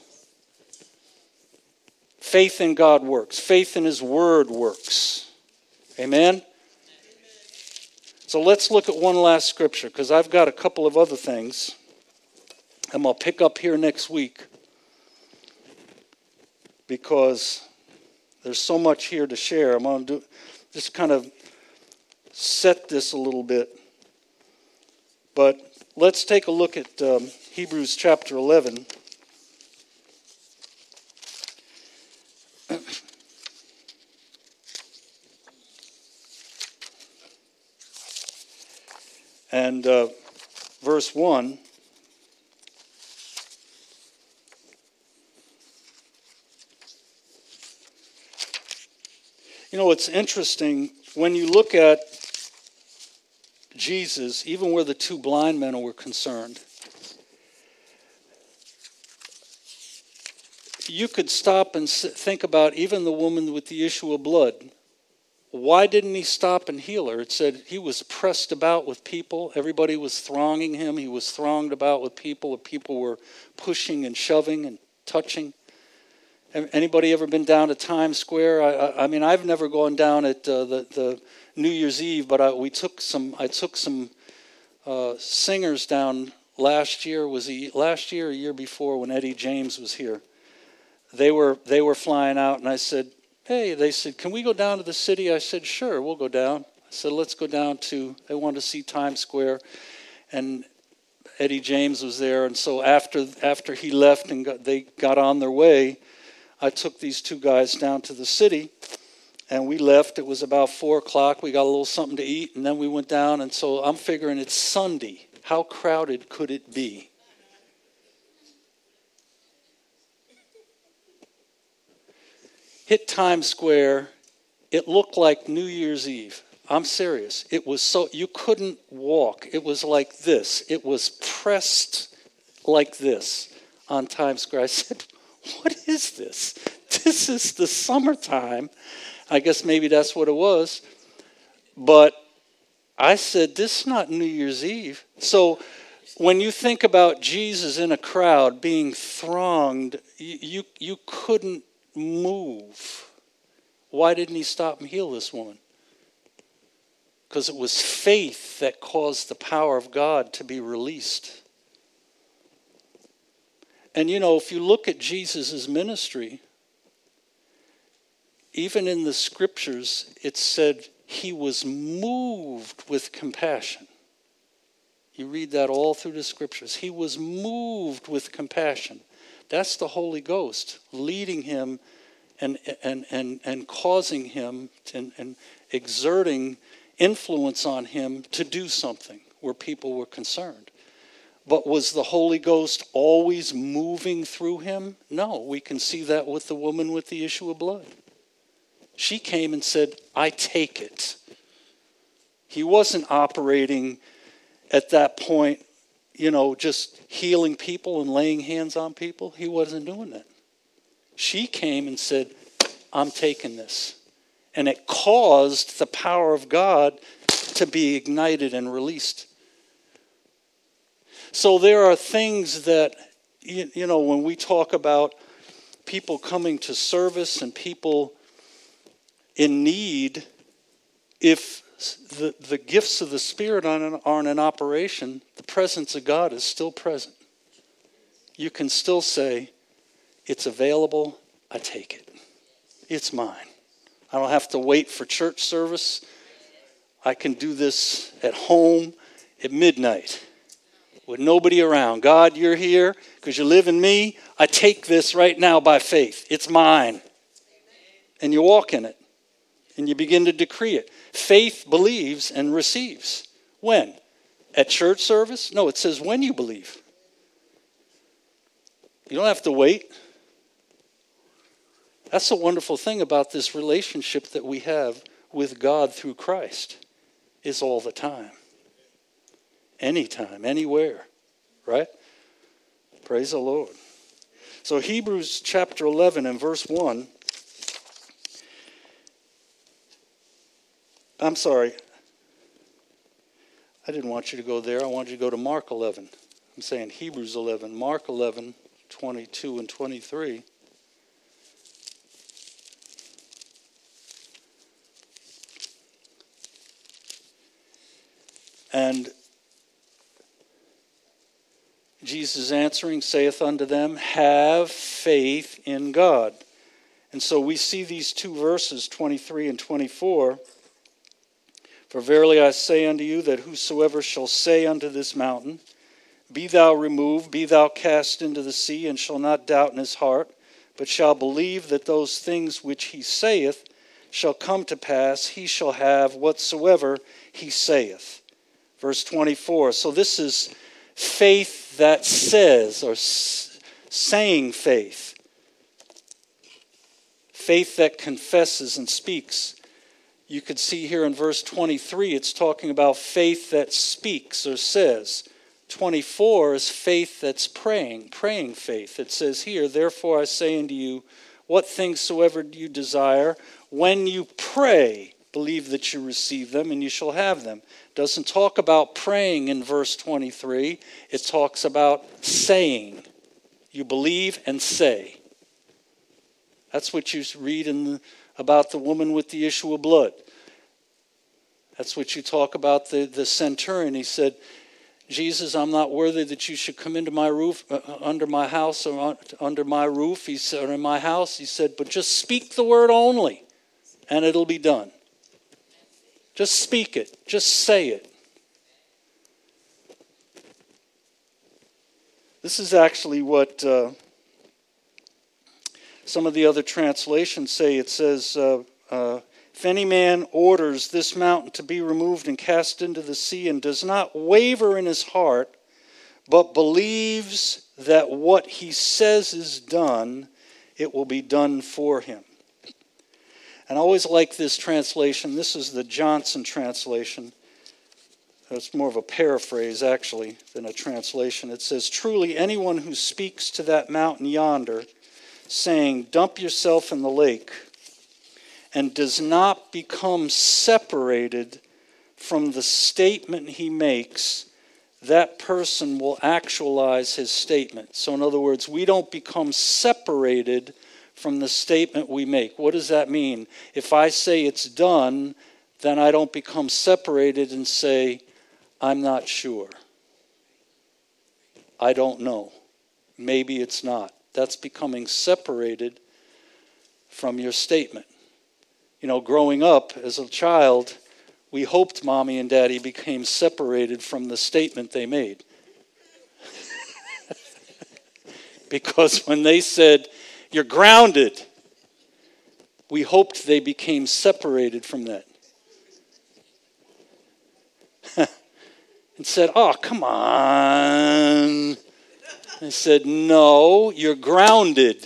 Faith in God works. Faith in his word works. Amen? So let's look at one last scripture, because I've got a couple of other things. And I'll pick up here next week. Because there's so much here to share. I'm going to just kind of set this a little bit. But let's take a look at Hebrews chapter 11. And verse 1. You know, it's interesting, when you look at Jesus, even where the two blind men were concerned, you could stop and think about even the woman with the issue of blood. Why didn't he stop and heal her? It said he was pressed about with people. Everybody was thronging him. He was thronged about with people. People were pushing and shoving and touching. Anybody ever been down to Times Square? I mean, I've never gone down at the New Year's Eve, but I took some singers down last year. Was it last year or a year before, when Eddie James was here? They were flying out, and I said, hey, they said, can we go down to the city? I said, sure, we'll go down. I said, let's go down to, they wanted to see Times Square, and Eddie James was there. And so after he left and they got on their way, I took these two guys down to the city, and we left. It was about 4 o'clock. We got a little something to eat, and then we went down. And so I'm figuring it's Sunday. How crowded could it be? Hit Times Square. It looked like New Year's Eve. I'm serious. It was so, you couldn't walk. It was like this. It was pressed like this on Times Square. I said, what is this? This is the summertime. I guess maybe that's what it was. But I said, this is not New Year's Eve. So when you think about Jesus in a crowd being thronged, you couldn't move. Why didn't he stop and heal this woman? Because it was faith that caused the power of God to be released. And you know, if you look at Jesus' ministry, even in the scriptures, it said he was moved with compassion. You read that all through the scriptures. He was moved with compassion. That's the Holy Ghost leading him and causing him and exerting influence on him to do something where people were concerned. But was the Holy Ghost always moving through him? No, we can see that with the woman with the issue of blood. She came and said, I take it. He wasn't operating at that point, you know, just healing people and laying hands on people. He wasn't doing that. She came and said, I'm taking this. And it caused the power of God to be ignited and released. So there are things that, you know, when we talk about people coming to service and people in need, if the gifts of the Spirit aren't in operation, the presence of God is still present. You can still say, it's available, I take it. It's mine. I don't have to wait for church service. I can do this at home at midnight with nobody around. God, you're here because you live in me. I take this right now by faith. It's mine. And you walk in it. And you begin to decree it. Faith believes and receives. When? At church service? No, it says when you believe. You don't have to wait. That's the wonderful thing about this relationship that we have with God through Christ. It's all the time. Anytime, anywhere. Right? Praise the Lord. So Hebrews chapter 11 and verse 1. I'm sorry. I didn't want you to go there. I want you to go to Mark 11. I'm saying Hebrews 11. Mark 11, 22 and 23. And Jesus answering saith unto them, have faith in God. And so we see these two verses, 23 and 24. For verily I say unto you that whosoever shall say unto this mountain, be thou removed, be thou cast into the sea, and shall not doubt in his heart, but shall believe that those things which he saith shall come to pass, he shall have whatsoever he saith. Verse 24. So this is faith that says, or saying faith. Faith that confesses and speaks. You could see here in verse 23, it's talking about faith that speaks or says. 24 is faith that's praying faith. It says here, therefore I say unto you, what things soever you desire, when you pray, believe that you receive them and you shall have them. It doesn't talk about praying in verse 23. It talks about saying. You believe and say. That's what you read about the woman with the issue of blood. That's what you talk about the centurion. He said, Jesus, I'm not worthy that you should come into my roof, under my house, or under my roof. He said, or in my house. He said, but just speak the word only, and it'll be done. Just speak it. Just say it. This is actually what some of the other translations say. It says, if any man orders this mountain to be removed and cast into the sea and does not waver in his heart, but believes that what he says is done, it will be done for him. And I always like this translation. This is the Johnson translation. It's more of a paraphrase, actually, than a translation. It says, truly anyone who speaks to that mountain yonder, saying, dump yourself in the lake, and does not become separated from the statement he makes, that person will actualize his statement. So in other words, we don't become separated from the statement we make. What does that mean? If I say it's done, then I don't become separated and say, I'm not sure. I don't know. Maybe it's not. That's becoming separated from your statement. You know, growing up as a child, we hoped mommy and daddy became separated from the statement they made. Because when they said, you're grounded, we hoped they became separated from that. And said, oh, come on. I said, no, you're grounded.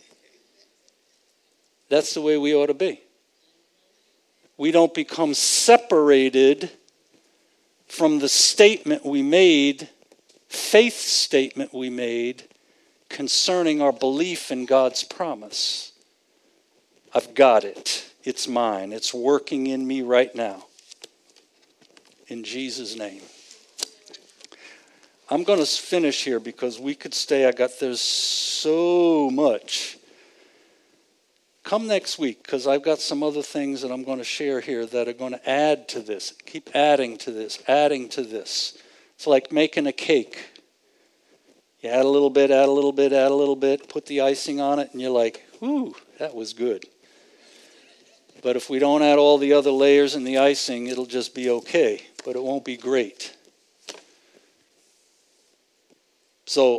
That's the way we ought to be. We don't become separated from the statement we made, faith statement we made, concerning our belief in God's promise. I've got it. It's mine. It's working in me right now. In Jesus' name. I'm going to finish here because we could stay. There's so much come next week, because I've got some other things that I'm going to share here that are going to add to this. Keep adding to this, adding to this. It's like making a cake. You add a little bit, add a little bit, add a little bit, put the icing on it, and you're like, whew, that was good. But if we don't add all the other layers and the icing, it'll just be okay, but it won't be great. So,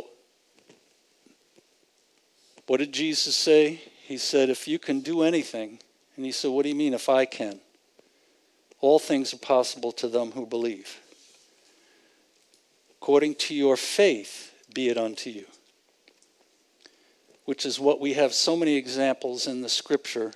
what did Jesus say? He said, if you can do anything, and he said, what do you mean if I can? All things are possible to them who believe. According to your faith, be it unto you. Which is what we have so many examples in the scripture.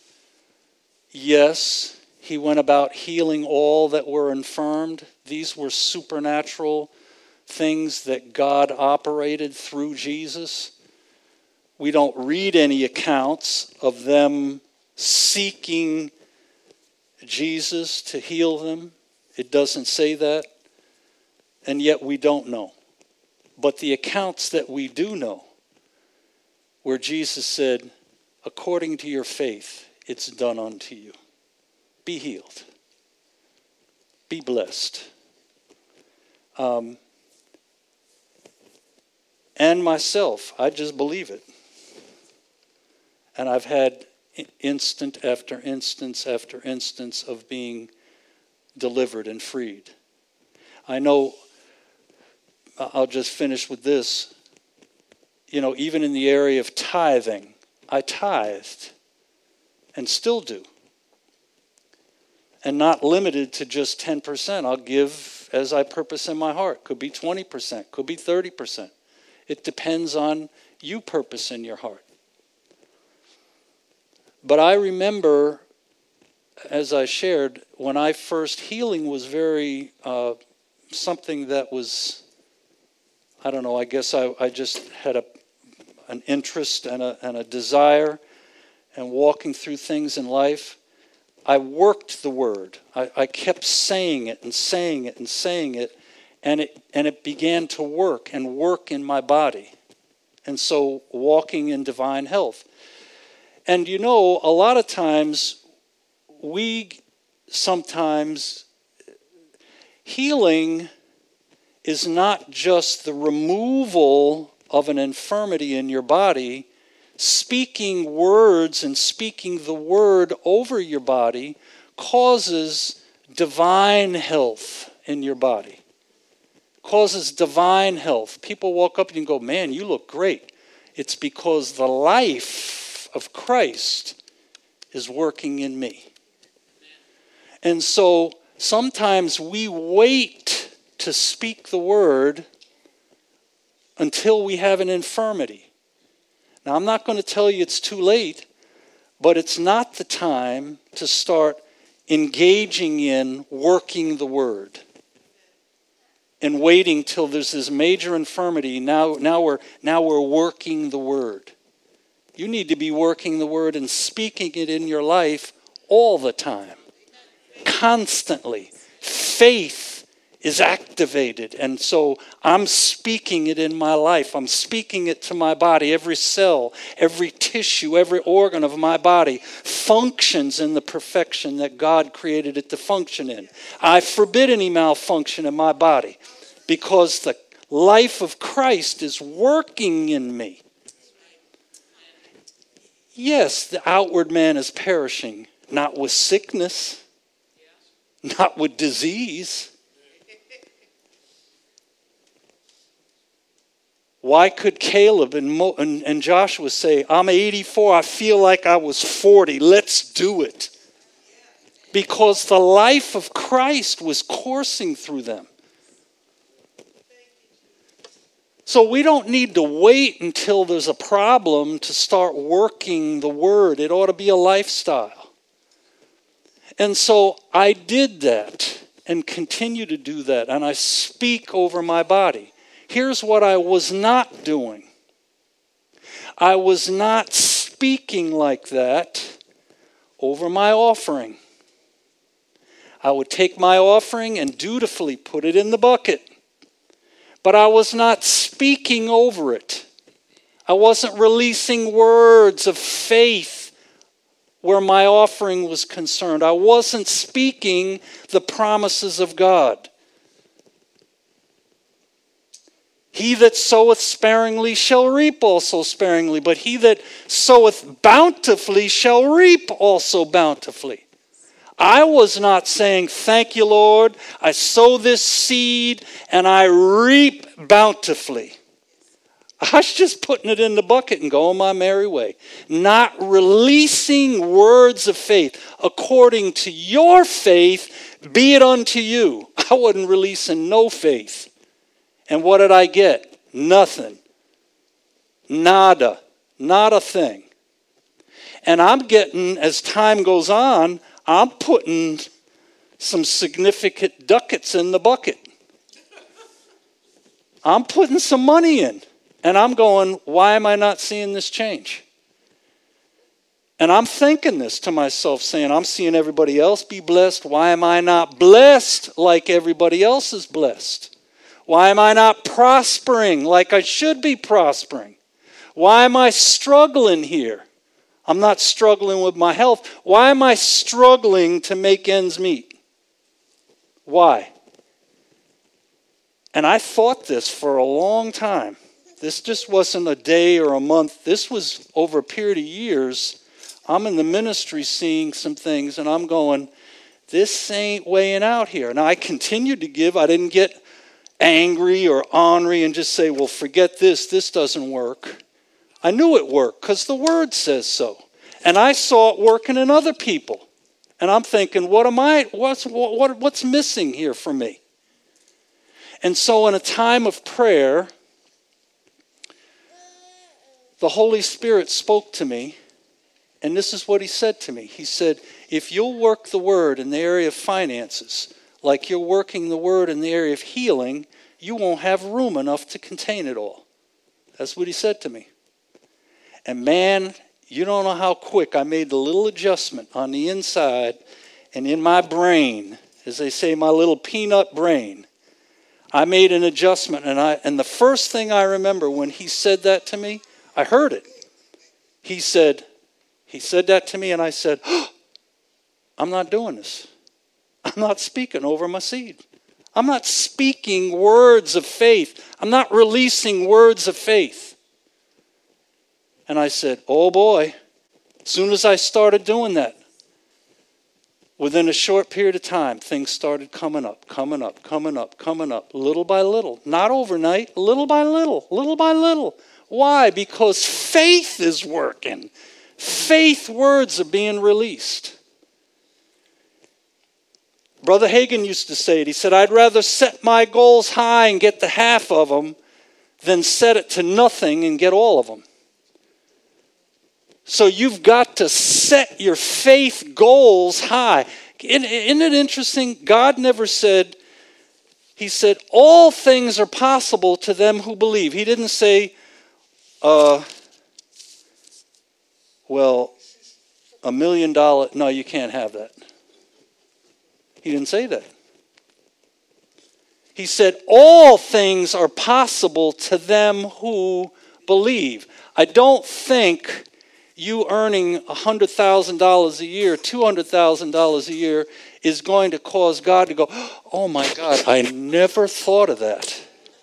Yes, he went about healing all that were infirmed. These were supernatural things that God operated through Jesus. We don't read any accounts of them seeking Jesus to heal them. It doesn't say that. And yet we don't know. But the accounts that we do know, where Jesus said, according to your faith, it's done unto you. Be healed. Be blessed. And myself, I just believe it. And I've had instant after instance after instance of being delivered and freed. I know, I'll just finish with this. You know, even in the area of tithing, I tithed and still do. And not limited to just 10%. I'll give as I purpose in my heart. Could be 20%, could be 30%. It depends on you purpose in your heart. But I remember, as I shared, when I first, healing was very, something that was, I don't know, I guess I just had an interest and a desire, and walking through things in life. I worked the word. I kept saying it and saying it and saying it, and it began to work in my body. And so walking in divine health. And you know, a lot of times, healing is not just the removal of an infirmity in your body. Speaking words and speaking the word over your body causes divine health in your body. Causes divine health. People walk up and you go, man, you look great. It's because the life of Christ is working in me. And so sometimes we wait to speak the word until we have an infirmity. Now, I'm not going to tell you it's too late, but it's not the time to start engaging in working the word and waiting till there's this major infirmity. Now we're working the word. You need to be working the word and speaking it in your life all the time, constantly. Faith is activated. And so I'm speaking it in my life. I'm speaking it to my body. Every cell, every tissue, every organ of my body functions in the perfection that God created it to function in. I forbid any malfunction in my body because the life of Christ is working in me. Yes, the outward man is perishing, not with sickness, not with disease. Why could Caleb and Joshua say, I'm 84, I feel like I was 40, let's do it? Because the life of Christ was coursing through them. So we don't need to wait until there's a problem to start working the word. It ought to be a lifestyle. And so I did that and continue to do that. And I speak over my body. Here's what I was not doing. I was not speaking like that over my offering. I would take my offering and dutifully put it in the bucket. But I was not speaking over it. I wasn't releasing words of faith where my offering was concerned. I wasn't speaking the promises of God. He that soweth sparingly shall reap also sparingly, but he that soweth bountifully shall reap also bountifully. I was not saying, thank you, Lord, I sow this seed and I reap bountifully. I was just putting it in the bucket and going my merry way. Not releasing words of faith. According to your faith, be it unto you. I wasn't releasing no faith. And what did I get? Nothing. Nada. Not a thing. And I'm getting, as time goes on, I'm putting some significant ducats in the bucket. I'm putting some money in. And I'm going, why am I not seeing this change? And I'm thinking this to myself, saying, I'm seeing everybody else be blessed. Why am I not blessed like everybody else is blessed? Why am I not prospering like I should be prospering? Why am I struggling here? I'm not struggling with my health. Why am I struggling to make ends meet? Why? And I thought this for a long time. This just wasn't a day or a month. This was over a period of years. I'm in the ministry seeing some things, and I'm going, this ain't weighing out here. And I continued to give. I didn't get angry or ornery and just say, well, forget this. This doesn't work. I knew it worked because the Word says so. And I saw it working in other people. And I'm thinking, what's missing here for me? And so in a time of prayer, the Holy Spirit spoke to me, and this is what he said to me. He said, if you'll work the Word in the area of finances, like you're working the Word in the area of healing, you won't have room enough to contain it all. That's what he said to me. And man, you don't know how quick I made the little adjustment on the inside and in my brain, as they say, my little peanut brain. I made an adjustment, and the first thing I remember when he said that to me, I heard it. He said that to me, and I said, I'm not doing this. I'm not speaking over my seed. I'm not speaking words of faith. I'm not releasing words of faith. And I said, oh boy. As soon as I started doing that, within a short period of time, things started coming up, little by little. Not overnight, little by little. Why? Because faith is working. Faith words are being released. Brother Hagin used to say it. He said, I'd rather set my goals high and get the half of them than set it to nothing and get all of them. So you've got to set your faith goals high. Isn't it interesting? God never said, he said, all things are possible to them who believe. He didn't say, well, $1 million, no, you can't have that. He didn't say that. He said, all things are possible to them who believe. I don't think you earning $100,000 a year, $200,000 a year is going to cause God to go, oh my God, I never thought of that.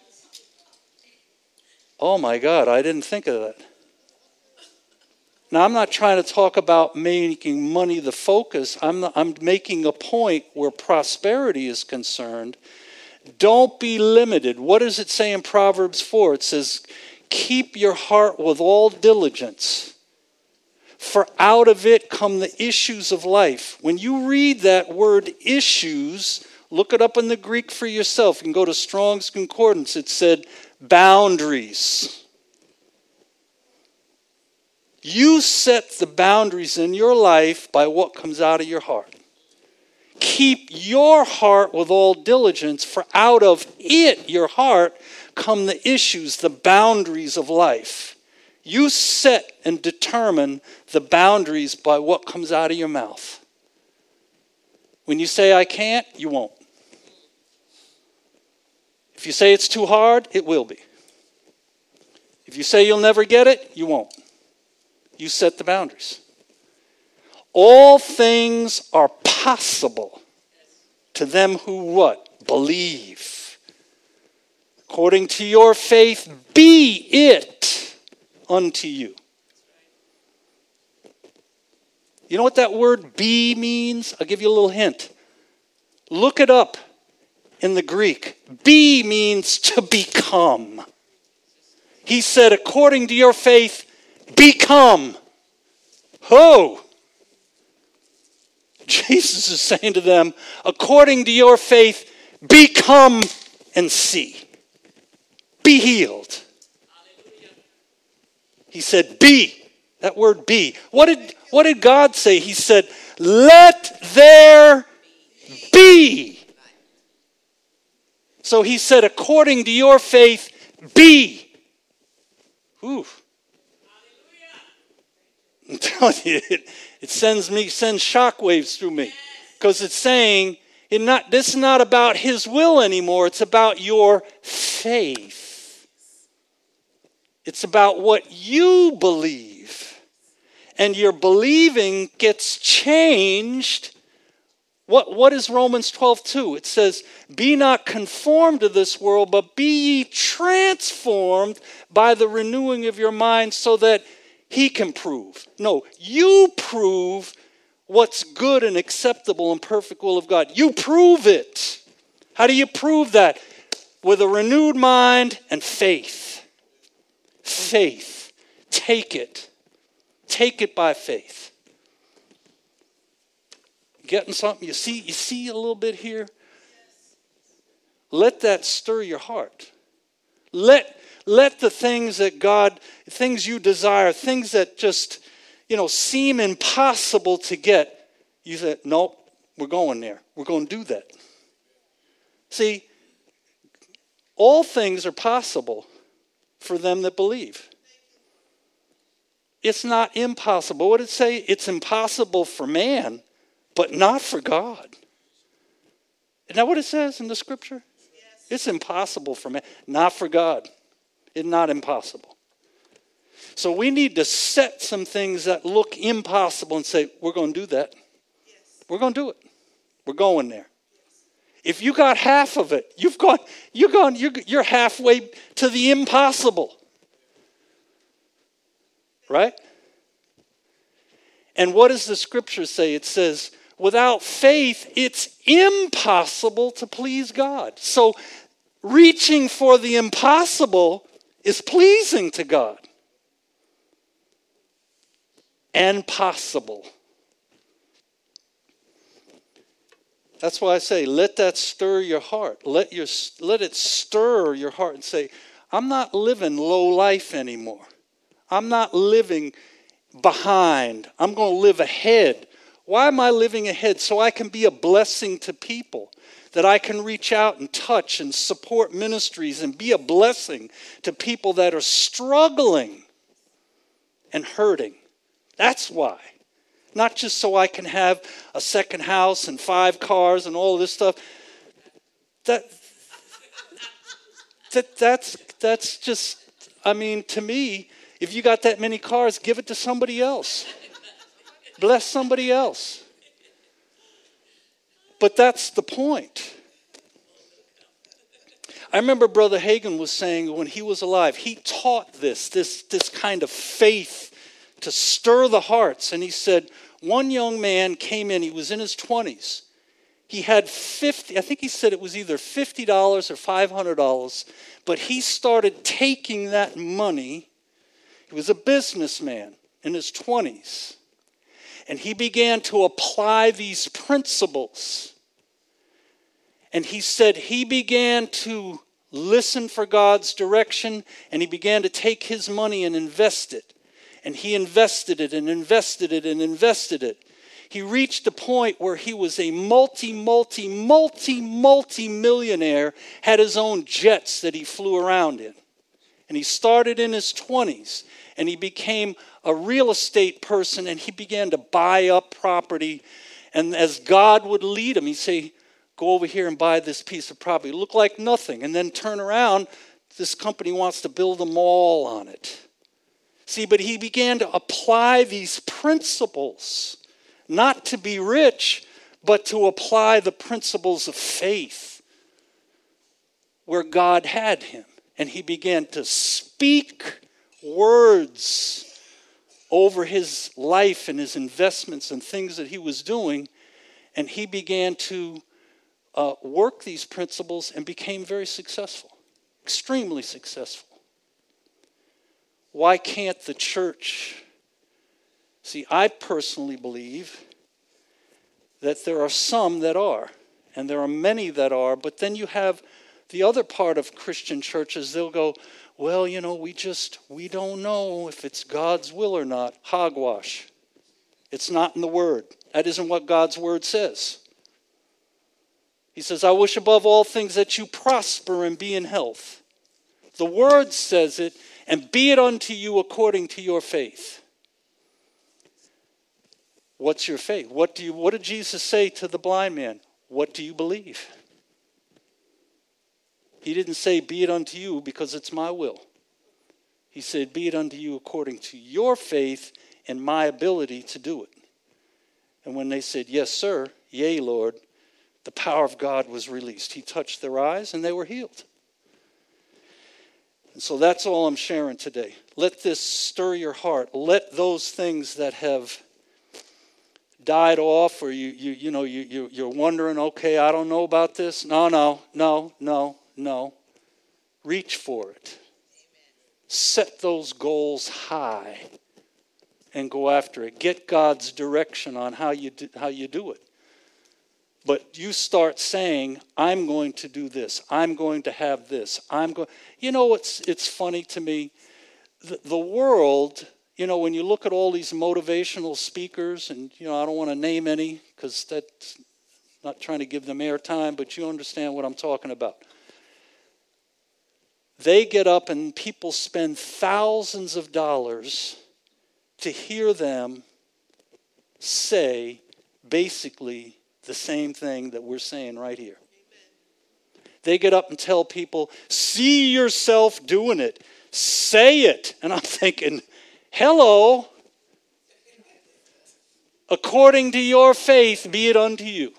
Oh my God, I didn't think of that. Now, I'm not trying to talk about making money the focus. I'm making a point where prosperity is concerned. Don't be limited. What does it say in Proverbs 4? It says, keep your heart with all diligence, for out of it come the issues of life. When you read that word issues, look it up in the Greek for yourself. You can go to Strong's Concordance. It said boundaries. You set the boundaries in your life by what comes out of your heart. Keep your heart with all diligence, for out of it, your heart, come the issues, the boundaries of life. You set and determine the boundaries by what comes out of your mouth. When you say, I can't, you won't. If you say it's too hard, it will be. If you say you'll never get it, you won't. You set the boundaries. All things are possible to them who what? Believe. According to your faith, be it unto you. You know what that word be means? I'll give you a little hint. Look it up in the Greek. Be means to become. He said, according to your faith, become. Ho! Jesus is saying to them, according to your faith, become and see. Be healed. He said, be. That word be. What did God say? He said, let there be. So he said, according to your faith, be. Ooh. I'm telling you, it sends shockwaves through me. Because it's saying, this is not about his will anymore. It's about your faith. It's about what you believe. And your believing gets changed. What is Romans 12:2? It says, be not conformed to this world, but be ye transformed by the renewing of your mind so that he can prove. No, you prove what's good and acceptable and perfect will of God. You prove it. How do you prove that? With a renewed mind and faith. Faith. Take it. Take it by faith. Getting something? You see a little bit here? Let that stir your heart. Let the things that God, things you desire, things that just, seem impossible to get, you say, no, we're going there. We're going to do that. See, all things are possible for them that believe. It's not impossible. What did it say? It's impossible for man, but not for God. Isn't that what it says in the scripture? Yes. It's impossible for man, not for God. It's not impossible. So we need to set some things that look impossible and say, we're going to do that. Yes. We're going to do it. We're going there. If you got half of it, you're halfway to the impossible. Right? And what does the scripture say? It says, without faith, it's impossible to please God. So reaching for the impossible is pleasing to God. And possible. That's why I say, let that stir your heart. Let it stir your heart and say, I'm not living low life anymore. I'm not living behind. I'm going to live ahead. Why am I living ahead? So I can be a blessing to people. That I can reach out and touch and support ministries and be a blessing to people that are struggling and hurting. That's why. Not just so I can have a second house and 5 cars and all this stuff. That's just, to me, if you got that many cars, give it to somebody else. Bless somebody else. But that's the point. I remember Brother Hagin was saying when he was alive, he taught this kind of faith to stir the hearts. And he said, one young man came in, he was in his 20s. He had I think he said it was either $50 or $500, but he started taking that money. He was a businessman in his 20s. And he began to apply these principles. And he said he began to listen for God's direction, and he began to take his money and invest it. And he invested it and invested it and invested it. He reached a point where he was a multi-millionaire, had his own jets that he flew around in. And he started in his 20s, and he became a real estate person, and he began to buy up property. And as God would lead him, he'd say, go over here and buy this piece of property. It looked like nothing. And then turn around, this company wants to build a mall on it. See, but he began to apply these principles not to be rich, but to apply the principles of faith where God had him. And he began to speak words over his life and his investments and things that he was doing. And he began to work these principles and became very successful, extremely successful. Why can't the church? See, I personally believe that there are some that are, and there are many that are, but then you have the other part of Christian churches. They'll go, well, we don't know if it's God's will or not. Hogwash. It's not in the Word. That isn't what God's Word says. He says, I wish above all things that you prosper and be in health. The Word says it, and be it unto you according to your faith. What's your faith? What did Jesus say to the blind man? What do you believe? He didn't say, be it unto you because it's my will. He said, be it unto you according to your faith and my ability to do it. And when they said, yes, sir, yea, Lord, the power of God was released. He touched their eyes and they were healed. And so that's all I'm sharing today. Let this stir your heart. Let those things that have died off, or you're wondering, okay, I don't know about this. No. Reach for it. Set those goals high and go after it. Get God's direction on how you do it. But you start saying, I'm going to do this. I'm going to have this. It's funny to me. The world, when you look at all these motivational speakers, and, I don't want to name any because that's not trying to give them airtime, but you understand what I'm talking about. They get up and people spend thousands of dollars to hear them say basically the same thing that we're saying right here. They get up and tell people, see yourself doing it. Say it. And I'm thinking, hello. According to your faith, be it unto you.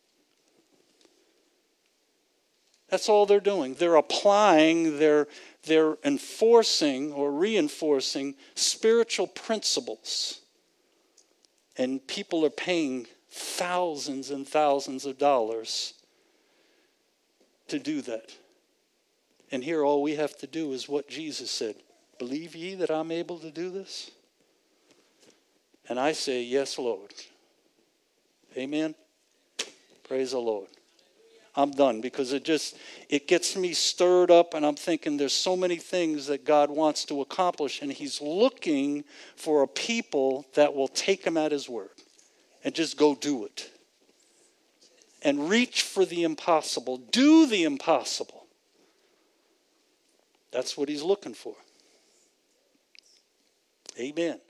That's all they're doing. They're applying, they're enforcing or reinforcing spiritual principles. And people are paying thousands and thousands of dollars to do that. And here all we have to do is what Jesus said. Believe ye that I'm able to do this? And I say, yes, Lord. Amen. Praise the Lord. I'm done because it gets me stirred up, and I'm thinking there's so many things that God wants to accomplish, and he's looking for a people that will take him at his word and just go do it. And reach for the impossible. Do the impossible. That's what he's looking for. Amen.